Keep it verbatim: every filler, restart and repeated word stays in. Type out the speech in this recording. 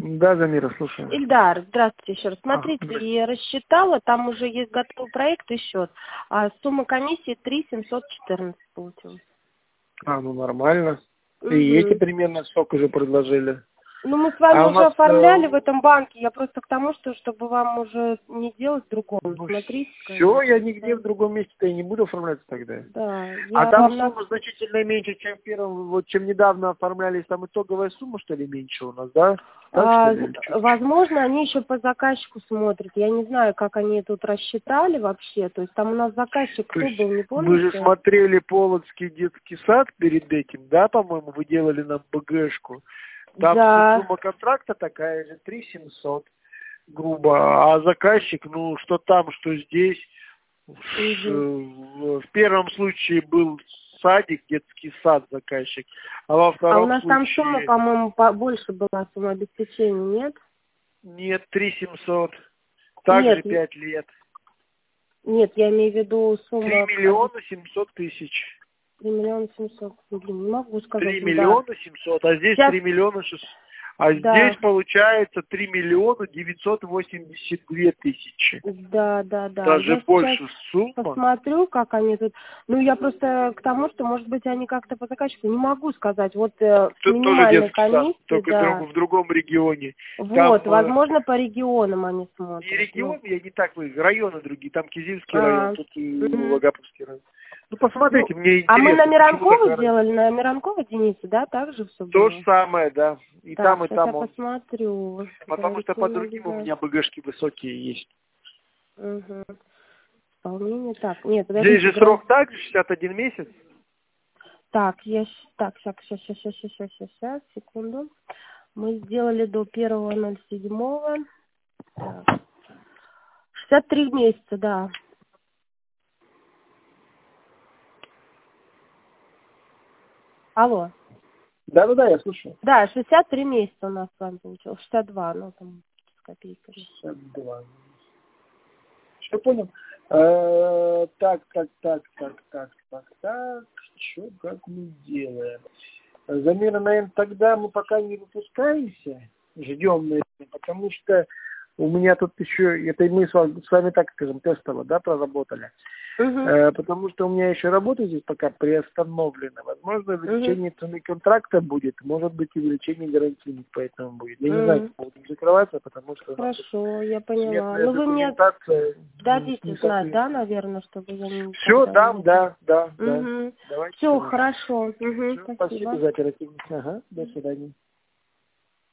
Да, Замира, слушаю. Ильдар, здравствуйте еще раз. Смотрите, А, я рассчитала, там уже есть готовый проект и счет. А сумма комиссии три тысячи семьсот четырнадцать получилось. а, ну нормально. Угу. И эти примерно сколько же предложили? Ну, мы с вами А у уже нас, оформляли э, в этом банке. Я просто к тому, что чтобы вам уже не делать в другом. ну, Смотрите. все, я конечно. нигде в другом месте-то и не буду оформляться тогда. Да, А я там вам на- сумма значительно меньше, чем первым, вот чем недавно оформлялись, там итоговая сумма, что ли, меньше у нас, да? Так, что А, ли? Или чё? возможно, они еще по заказчику смотрят. Я не знаю, как они тут рассчитали вообще. То есть там у нас заказчик То кто есть был, не мы же помните? смотрели Полоцкий детский сад перед этим, да, по-моему, вы делали нам БГшку. Там Да. сумма контракта такая же, три тысячи семьсот, грубо. А заказчик, ну, что там, что здесь. Угу. В, в первом случае был садик, детский сад заказчик, а во А у втором нас случае... там сумма, по-моему, побольше была, сумма обеспечения, нет? Нет, три тысячи семьсот. Также Нет, пять лет. нет, я имею в виду три сумма... миллиона семьсот тысяч. три миллиона семьсот. Блин, не могу сказать. три Да. миллиона семьсот, а здесь Сейчас, три миллиона шестьсот. А да, здесь получается три миллиона девятьсот восемьдесят две тысячи. да, да, да. Даже Я сейчас больше сумма. посмотрю, как они тут... Ну, я просто к тому, что, может быть, они как-то по заказчику, не могу сказать. Вот э, с Тут тоже минимальной детский сад, комиссией, только да. друг- в другом регионе. Вот, Там э, возможно, по регионам они не смотрят. регион, Ну, я не так, вы, районы другие. Там Кизильский район, а, тут и мгм. Логаповский район. Ну, Ну, посмотрите, мне а мы на интересно, почему Миранкова такая разница. сделали, на Миранкова Денису, да, также все То же было? самое, да. И Так, там, и сейчас я там он. посмотрю. Потому что по другим у Говорите, меня БГшки высокие есть. угу. Исполнение. Так, нет, Здесь подождите, же граф. срок также шестьдесят один месяц. Так, я... щ- Так, сейчас, сейчас, сейчас, сейчас, сейчас, сейчас, сейчас, секунду. Мы сделали до первого ноль седьмого. Так. шестьдесят три месяца, да. Алло. Да-да-да, я слушаю. Да, шестьдесят три месяца у нас с вами получилось. шестьдесят два, ну там с копейками. шестьдесят два. Что понял? Э, Так, так, так, так, так, так, так. Что, как мы делаем? Замера, наверное, тогда мы пока не выпускаемся. Ждем, наверное, потому что у меня тут еще, это мы с вами, с вами так скажем, тестово, да, проработали. Угу. Э, потому что у меня еще работа здесь пока приостановлена. Возможно, увеличение Угу. цены контракта будет, может быть, и увеличение гарантийных, поэтому будет. Я не знаю, Угу. как будем закрываться, потому что Хорошо, я поняла. сметная Ну вы мне документация не, дадите не знать, да, соответствует. наверное, чтобы я Все, никогда дам, не... да, да, да. Угу. Давайте, Все, конечно. хорошо. Угу, Все, спасибо спасибо. за оперативность. Ага, до свидания.